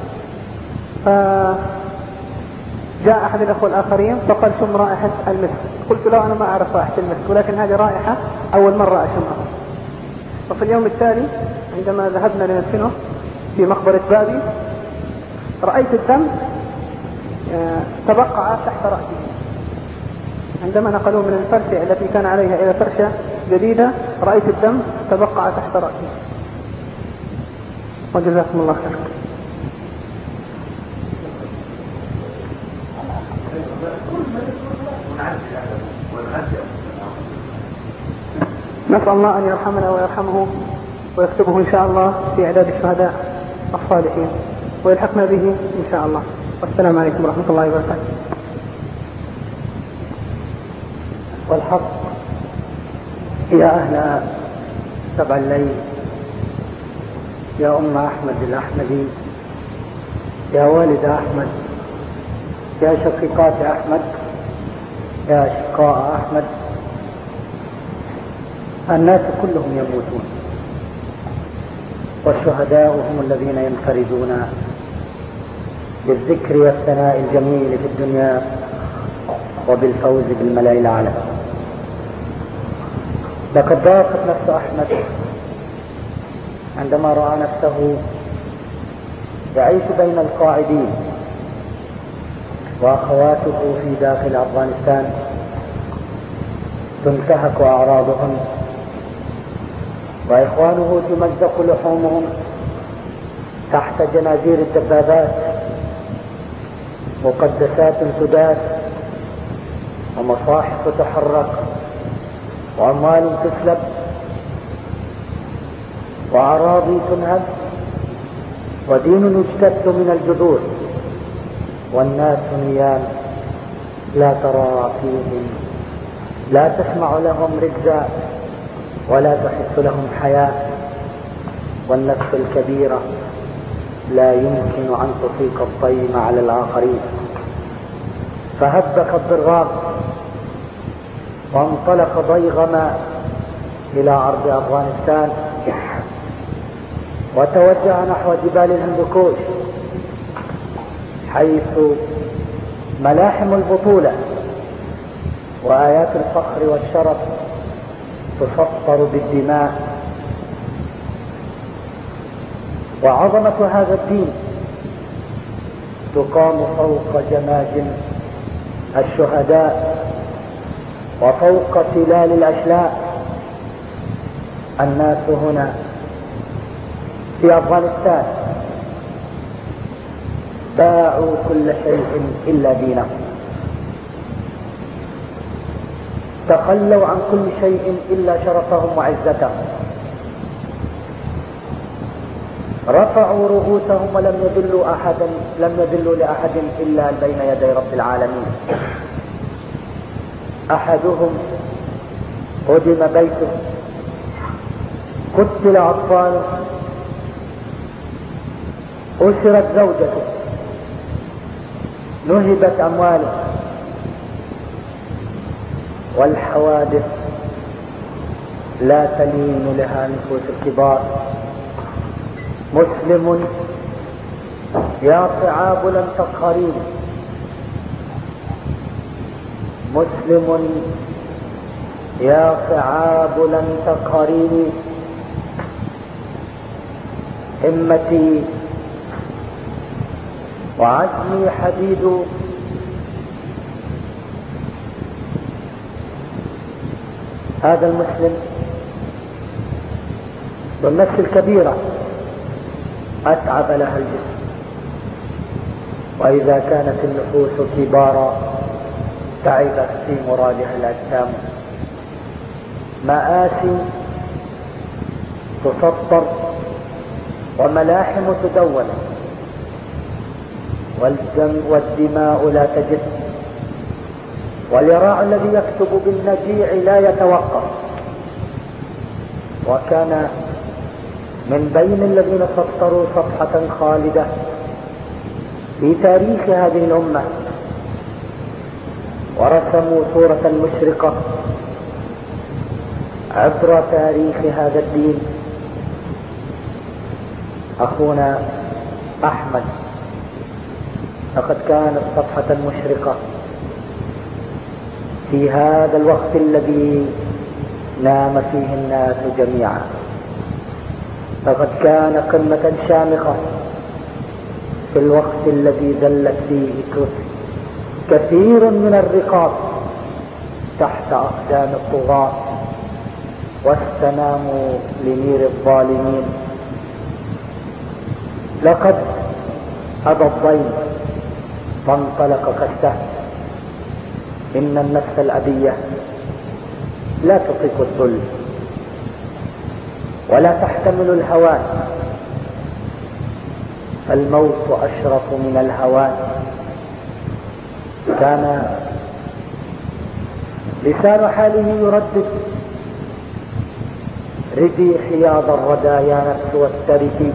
فجاء أحد الأخوة الآخرين فقال شم رائحة المسك. قلت له أنا ما أعرف رائحة المسك، ولكن هذه رائحة أول مرة أشمها. وفي اليوم التالي عندما ذهبنا لندفنه في مقبرة بابي رأيت الدم تبقع تحت رأسه. عندما نقلوه من الفرشة التي كان عليها إلى فرشة جديدة رأيت الدم تبقع تحت رأسه. وجزاكم الله خير. نسأل الله أن يرحمنا ويرحمه ويكتبه إن شاء الله في إعداد الشهداء الصالحين ويلحقنا به إن شاء الله. والسلام عليكم ورحمة الله وبركاته. والحق يا أهل سبع الليل، يا أم أحمد الأحمدي، يا والد أحمد، يا شقيقات أحمد، يا أشقاء أحمد، الناس كلهم يموتون، والشهداء هم الذين ينفردون بالذكر والثناء الجميل في الدنيا وبالفوز بالملأ الأعلى. لقد ضاقت نفس أحمد عندما رأى نفسه يعيش بين القاعدين وأخواته في داخل أفغانستان تنتهك أعراضهم، وإخوانه تمزق لحومهم تحت جنازير الدبابات، مقدسات تداس ومصاحف تحرك وأموال تسلب وأراضي تنهب ودين يجتث من الجذور، والناس نيام لا ترى فيهم، لا تسمع لهم رجزا ولا تحس لهم حياة، والنفس الكبيرة لا يمكن أن تطيق الطيم على الآخرين. فهبك الضرغام وانطلق ضيغما إلى أرض أفغانستان، وتوجه نحو جبال الهندوكوش حيث ملاحم البطولة وآيات الفخر والشرف تسطر بالدماء، وعظمة هذا الدين تقام فوق جماجم الشهداء وفوق تلال الأشلاء. الناس هنا في أفغانستان باعوا كل شيء إلا دينهم، تخلوا عن كل شيء إلا شرفهم وعزتهم، رفعوا رؤوسهم ولم يذلوا أحدا لم يذلوا لأحد إلا بين يدي رب العالمين. أحدهم هدم بيته، قتل أطفاله، أسرت زوجته، نهبت أمواله، والحوادث لا تلين لها نفوس الكبار. مسلم يا صعاب لن تقهريني، مسلم يا صعاب لن تقهريني، همتي وعزمي حديد، هذا المسلم بالنفس الكبيرة أتعب لها الجسم، وإذا كانت النفوس كبارا تعبت في مرادها الأجسام. مآسي تسطر وملاحم تدون، والدم والدماء لا تجد، واليراع الذي يكتب بالنجيع لا يتوقف. وكان من بين الذين سطروا صفحة خالدة في تاريخ هذه الأمة ورسموا صورة مشرقة عبر تاريخ هذا الدين أخونا أحمد، لقد كانت صفحة مشرقة في هذا الوقت الذي نام فيه الناس جميعا. لقد كان قمة شامخة في الوقت الذي ذلت فيه كثير من الرقاب تحت أقدام الطغاة واستناموا لنير الظالمين. لقد أبى الضيم فانطلق كالسهم. إن النفس الأبية لا تطيق الذل ولا تحتمل الهوان، الموت أشرف من الهوان. كان لسان حاله يردد: ردي حياض الردى يا نفس واستردي،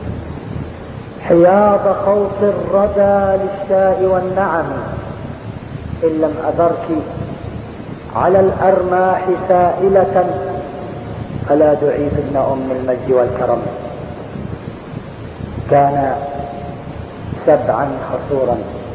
حياض خوف الردى للشاء والنعم، إن لم أذرك على الأرماح سائلة فلا دعيت ابن أم المجد والكرم. كان سبعا خسورا،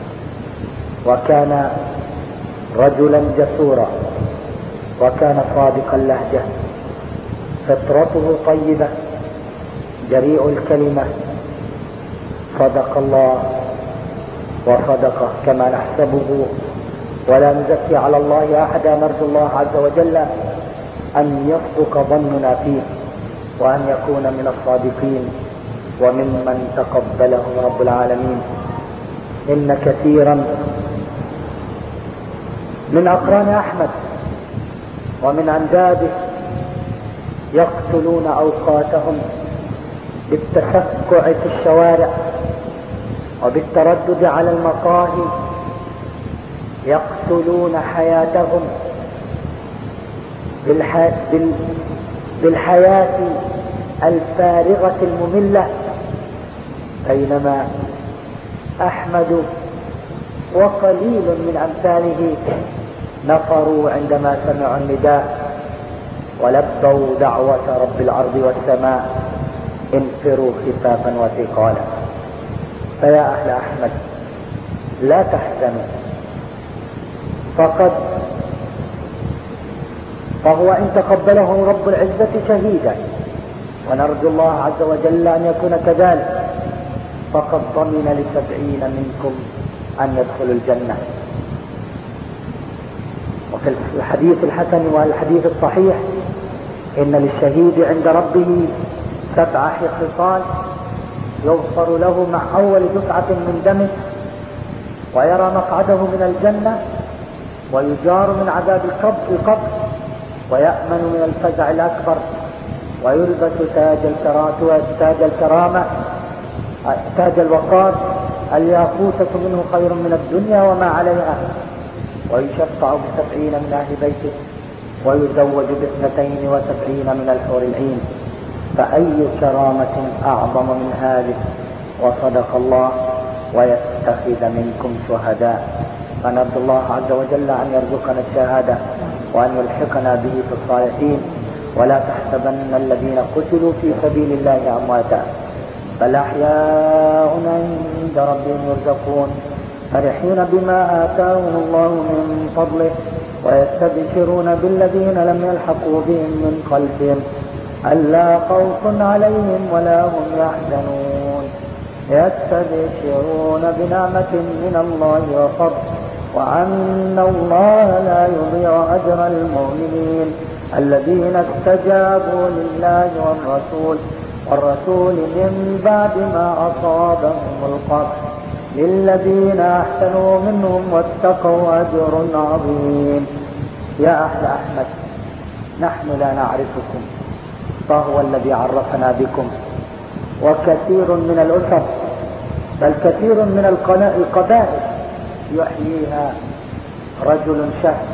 وكان رجلا جسورا، وكان صادق اللهجة، فطرته طيبة، جريء الكلمة، صدق الله وصدقه كما نحسبه، ولا نزكي على الله أحدا. نرجو الله عز وجل أن يصدق ظننا فيه، وأن يكون من الصادقين وممن تقبله رب العالمين. إن كثيرا من أقران أحمد ومن أنداده يقتلون أوقاتهم بالتفكع في الشوارع وبالتردد على المقاهي، يقتلون حياتهم بالح... بال... بالحياة الفارغة المملة، بينما أحمد وقليل من أمثاله نفروا عندما سمعوا النداء ولبوا دعوة رب الأرض والسماء: انفروا خفافا وثقالا. فيا أهل أحمد لا تحزنوا، فقد فهو إن تقبله رب العزة شهيدا، ونرجو الله عز وجل أن يكون كذلك، فقد ضمن لسبعين منكم أن يدخلوا الجنة. وفي الحديث الحسن والحديث الصحيح: إن للشهيد عند ربه سبع خصال يغفر له مع أول دفعة من دمه، ويرى مقعده من الجنة، ويجار من عذاب القبر، ويأمن من الفزع الأكبر، ويلبس تاج تاج الكرامة تاج الوقار، الياقوتة منه خير من الدنيا وما عليها، ويشفع بسبعين من أهل بيته، ويزوج باثنتين وسبعين من الحور العين. فأي كرامة أعظم من هذه؟ وصدق الله: ويتخذ منكم شهداء. فنرجو الله عز وجل أن يرزقنا الشهادة وأن يلحقنا به في الصالحين. ولا تحسبن الذين قتلوا في سبيل الله أمواتا، بل أحياء عند ربهم يرزقون، فرحين بما آتاهم الله من فضله، ويستبشرون بالذين لم يلحقوا بهم من خلفهم ألا خوف عليهم ولا هم يحزنون، يستبشرون بنعمة من الله وفضل، وأن الله لا يضيع أجر المؤمنين الذين استجابوا لله والرسول والرسول من بعد ما أصابهم القرح، للذين أحسنوا منهم واتقوا أجر عظيم. يا أهل أحمد، نحن لا نعرفكم، فهو الذي عرفنا بكم. وكثير من الأسر، بل كثير من القبائل يحييها رجل شهم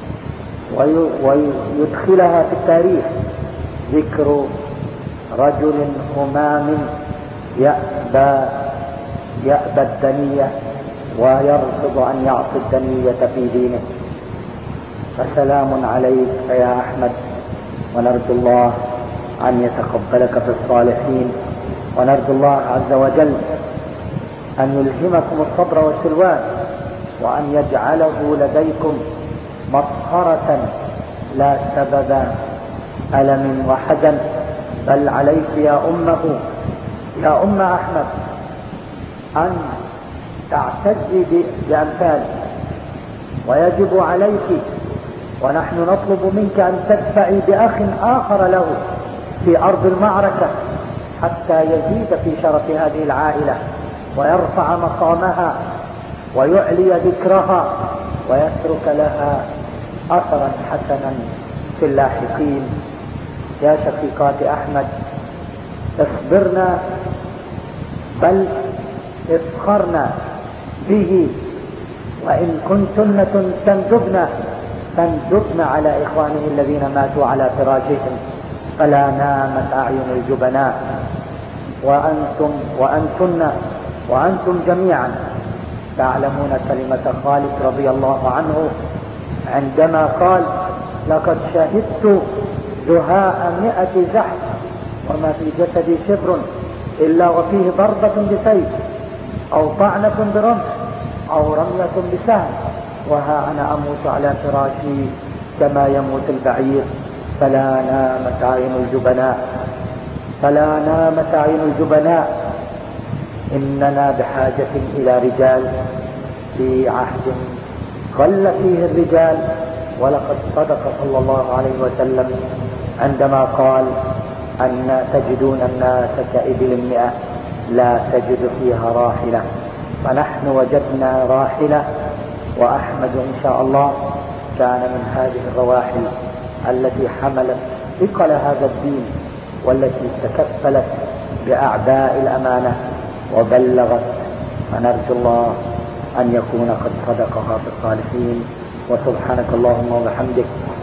ويدخلها في التاريخ ذكر رجل همام يأبى يأبى الدنية ويرفض أن يعصي الدنية في دينه. فسلام عليك يا أحمد، ونرجو الله أن يتقبلك في الصالحين، ونرجو الله عز وجل أن يلهمكم الصبر والسلوان، وأن يجعله لديكم مطهرة لا سبب ألم وحزن، بل عليك يا أمه يا أم أحمد أن تعتزي بأمثاله، ويجب عليك ونحن نطلب منك أن تدفعي بأخ آخر له في أرض المعركة حتى يزيد في شرف هذه العائلة ويرفع مقامها ويعلي ذكرها ويترك لها أثرا حسنا في اللاحقين. يا شقيقات أحمد اصبرنا بل افخرنا به، وإن كنتن تندبن فاندبن على إخوانه الذين ماتوا على فراشهم، فلا نامت أعين الجبناء. وأنتم وأنتن وأنتم جميعا تعلمون كلمة خالد رضي الله عنه عندما قال: لقد شهدت دهاء مئة زحف وما في جسدي شبر إلا وفيه ضربة بسيف أو طعنة برمح أو رمية بسهم، وها أنا أموت على فراشي كما يموت البعير. فلا نامت عين الجبناء فلا نامت عين الجبناء إننا بحاجة إلى رجال في عهد قل فيه الرجال. ولقد صدق صلى الله عليه وسلم عندما قال: أن تجدون الناس كإبل مئة لا تجد فيها راحلة. فنحن وجدنا راحلة، وأحمد إن شاء الله كان من هذه الرواحل التي حملت ثقل هذا الدين، والتي تكفلت بأعباء الأمانة وبلغت. فنرجو الله أن يكون قد صدقها في الصالحين. وسبحانك اللهم وبحمدك.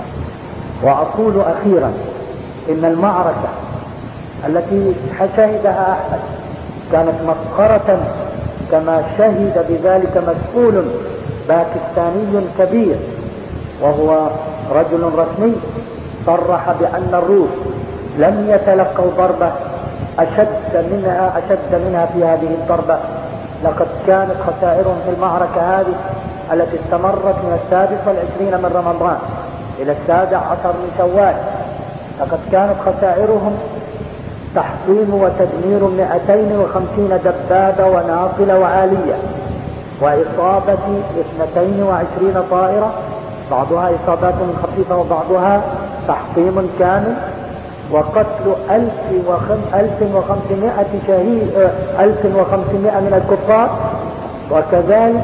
وأقول أخيرا إن المعركة التي شهدها أحمد كانت مسخرة، كما شهد بذلك مسؤول باكستاني كبير، وهو رجل رسمي صرح بأن الروس لم يتلقوا ضربة أشد منها أشد منها في هذه الضربة. لقد كانت خسائرهم في المعركة هذه التي استمرت من السادس والعشرين من رمضان إلى السابع عشر من شوال، لقد كانت خسائرهم تحطيم وتدمير مئتين وخمسين دبابة وناقلة وآلية، وإصابة اثنتين وعشرين طائرة، بعضها إصابات خفيفة وبعضها تحطيم كامل، وقتل ألف وخمسمائة شهيد ألف وخمسمائة من الكفار، وكذلك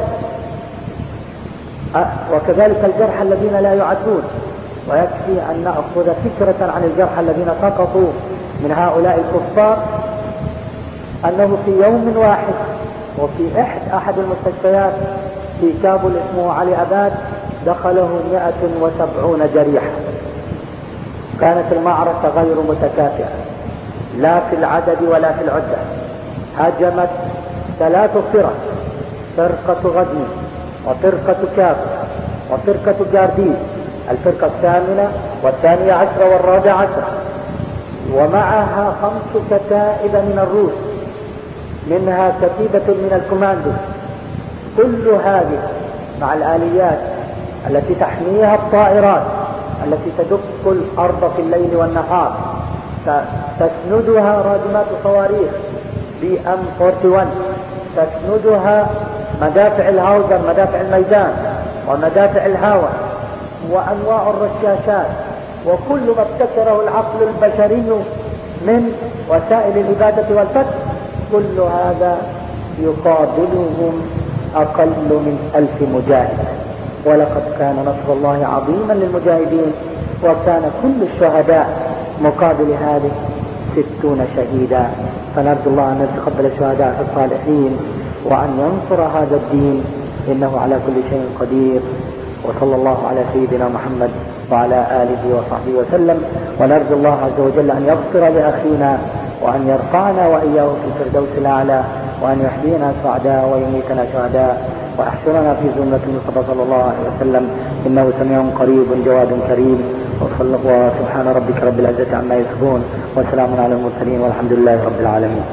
وكذلك الجرحى الذين لا يعدون. ويكفي أن نأخذ فكرة عن الجرحى الذين سقطوا من هؤلاء الكفار، أنه في يوم واحد وفي إحد أحد المستشفيات في كابول اسمه علي أباد دخله مئة وسبعون جريح. كانت المعركة غير متكافئة لا في العدد ولا في العدة. هاجمت ثلاث فرق: فرقة غزني وفرقة كاف وفرقة جارديس، الفرقة الثامنة والثانية عشرة والرابعة عشرة، ومعها خمس كتائب من الروس، منها كتيبة من الكوماندو. كل هذه مع الآليات التي تحميها الطائرات التي تدق الأرض في الليل والنهار، تسندها راجمات صواريخ بي ام واحد وأربعين، تسندها مدافع الهاوزر، مدافع الميدان ومدافع الهواء وأنواع الرشاشات، وكل ما ابتكره العقل البشري من وسائل الإبادة والفتح، كل هذا يقابلهم أقل من ألف مجاهد. ولقد كان نصر الله عظيما للمجاهدين، وكان كل الشهداء مقابل هذه ستون شهيدا. فنرجو الله أن يتقبل الشهداء في الصالحين، وأن ينصر هذا الدين، إنه على كل شيء قدير. وصلى الله على سيدنا محمد وعلى آله وصحبه وسلم. ونرجو الله عز وجل أن يغفر لأخينا، وأن يرفعنا وإياه في الفردوس الأعلى، وأن يحيينا سعداء ويميتنا شهداء، ويحشرنا في زمرة المصطفى صلى الله عليه وسلم، إنه سميع قريب جواد كريم. وصلى الله سبحان ربك رب العزة عما يصفون وسلام على المرسلين والحمد لله رب العالمين.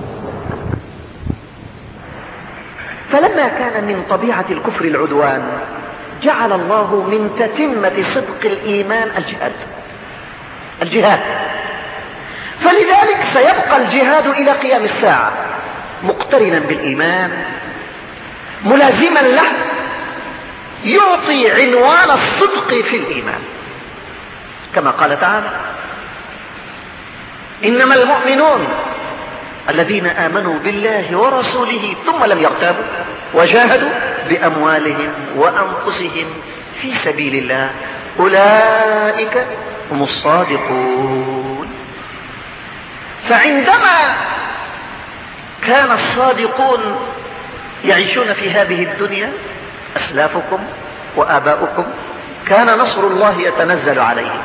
فلما كان من طبيعة الكفر العدوان جعل الله من تتمة صدق الإيمان الجهاد الجهاد فلذلك سيبقى الجهاد إلى قيام الساعة مقترنا بالإيمان ملازما له يعطي عنوان الصدق في الإيمان كما قال تعالى إنما المؤمنون الذين آمنوا بالله ورسوله ثم لم يرتابوا وجاهدوا بأموالهم وأنفسهم في سبيل الله أولئك هم الصادقون. فعندما كان الصادقون يعيشون في هذه الدنيا أسلافكم وآباؤكم كان نصر الله يتنزل عليهم،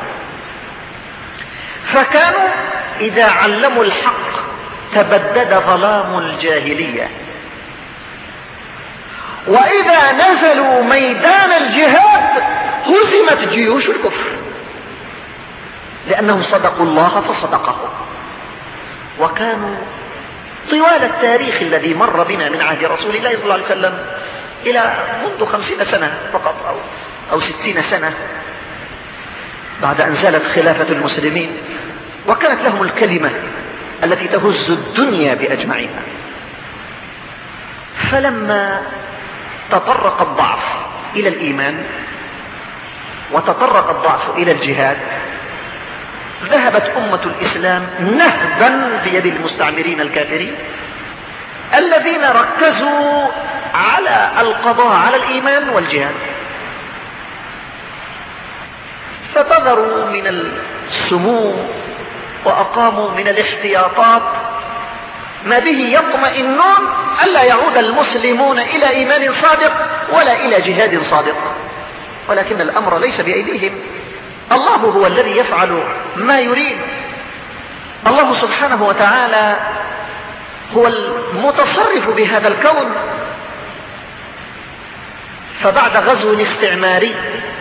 فكانوا إذا علموا الحق تبدد ظلام الجاهلية، وإذا نزلوا ميدان الجهاد هزمت جيوش الكفر لأنهم صدقوا الله فصدقهم. وكانوا طوال التاريخ الذي مر بنا من عهد رسول الله صلى الله عليه وسلم إلى منذ خمسين سنة فقط أو, أو ستين سنة بعد أن زالت خلافة المسلمين وكانت لهم الكلمة التي تهز الدنيا بأجمعها. فلما تطرق الضعف إلى الإيمان وتطرق الضعف إلى الجهاد ذهبت أمة الإسلام نهبا بيد المستعمرين الكافرين الذين ركزوا على القضاء على الإيمان والجهاد، فبذروا من السموم وأقاموا من الاحتياطات ما به يطمئنون ألا يعود المسلمون إلى إيمان صادق ولا إلى جهاد صادق. ولكن الأمر ليس بأيديهم، الله هو الذي يفعل ما يريد. الله سبحانه وتعالى هو المتصرف بهذا الكون. فبعد غزو استعماري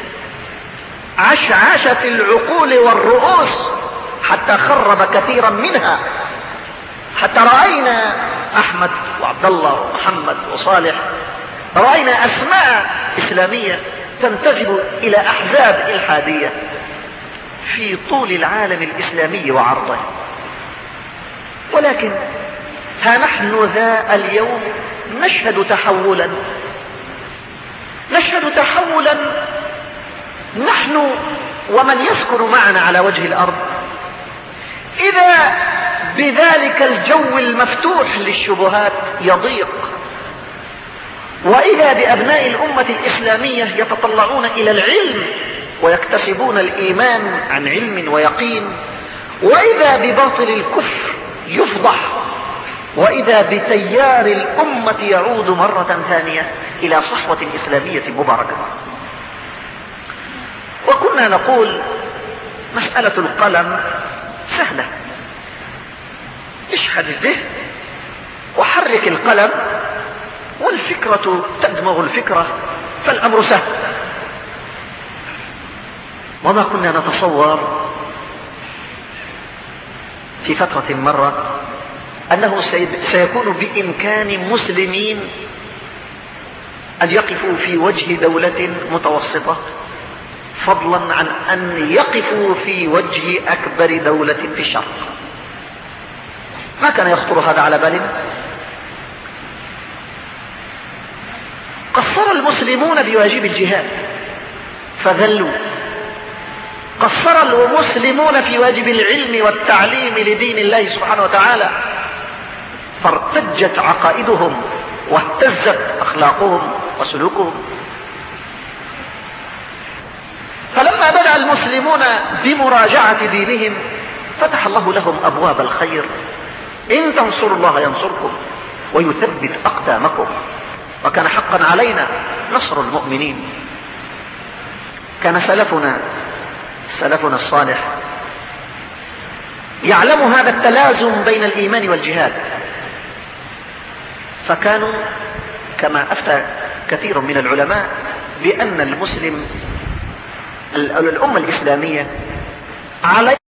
عشعشت العقول والرؤوس حتى خرب كثيرا منها، حتى رأينا أحمد وعبد الله ومحمد وصالح، رأينا أسماء إسلامية تنتسب إلى أحزاب إلحادية في طول العالم الإسلامي وعرضه. ولكن ها نحن ذا اليوم نشهد تحولا نشهد تحولا نحن ومن يسكن معنا على وجه الأرض إذا بذلك الجو المفتوح للشبهات يضيق، وإذا بأبناء الأمة الإسلامية يتطلعون إلى العلم ويكتسبون الإيمان عن علم ويقين، وإذا بباطل الكفر يفضح، وإذا بتيار الأمة يعود مرة ثانية إلى صحوة إسلامية مباركة. وكنا نقول مسألة القلم سهلة، اشحذ الذهن وحرك القلم والفكرة تدمغ الفكرة فالأمر سهل. وما كنا نتصور في فترة مرة أنه سيكون بإمكان مسلمين أن يقفوا في وجه دولة متوسطة، فضلا عن أن يقفوا في وجه أكبر دولة في الشرق. ما كان يخطر هذا على بالنا. قصر المسلمون بواجب الجهاد فذلوا، قصر المسلمون في واجب العلم والتعليم لدين الله سبحانه وتعالى فارتجت عقائدهم واهتزت أخلاقهم وسلوكهم. فلما بدأ المسلمون بمراجعة دينهم فتح الله لهم أبواب الخير. إن تنصروا الله ينصركم ويثبت أقدامكم، وكان حقا علينا نصر المؤمنين. كان سلفنا سلفنا الصالح يعلم هذا التلازم بين الإيمان والجهاد، فكانوا كما أفتى كثير من العلماء بأن المسلم الأمة الإسلامية على